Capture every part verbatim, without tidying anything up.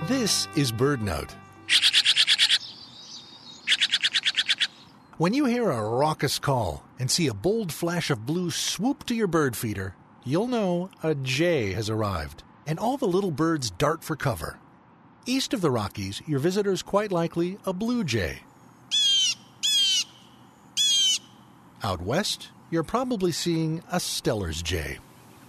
This is BirdNote. When you hear a raucous call and see a bold flash of blue swoop to your bird feeder, you'll know a jay has arrived, and all the little birds dart for cover. East of the Rockies, your visitor's quite likely a blue jay. Out west, you're probably seeing a Steller's jay.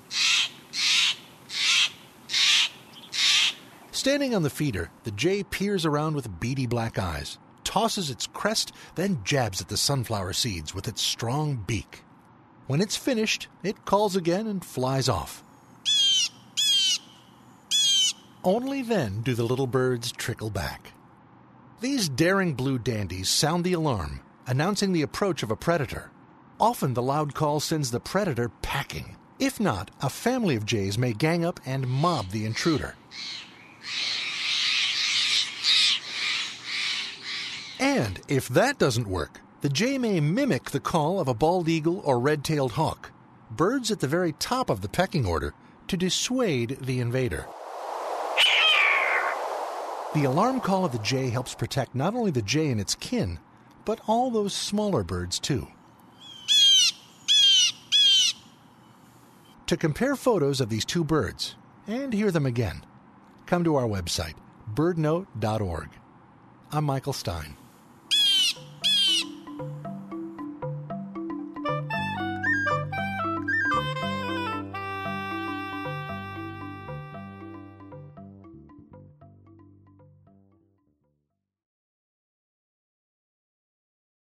Standing on the feeder, the jay peers around with beady black eyes, tosses its crest, then jabs at the sunflower seeds with its strong beak. When it's finished, it calls again and flies off. Only then do the little birds trickle back. These daring blue dandies sound the alarm, announcing the approach of a predator. Often the loud call sends the predator packing. If not, a family of jays may gang up and mob the intruder. And if that doesn't work, the jay may mimic the call of a bald eagle or red-tailed hawk, birds at the very top of the pecking order, to dissuade the invader. The alarm call of the jay helps protect not only the jay and its kin, but all those smaller birds too. To compare photos of these two birds, and hear them again, come to our website, bird note dot org. I'm Michael Stein.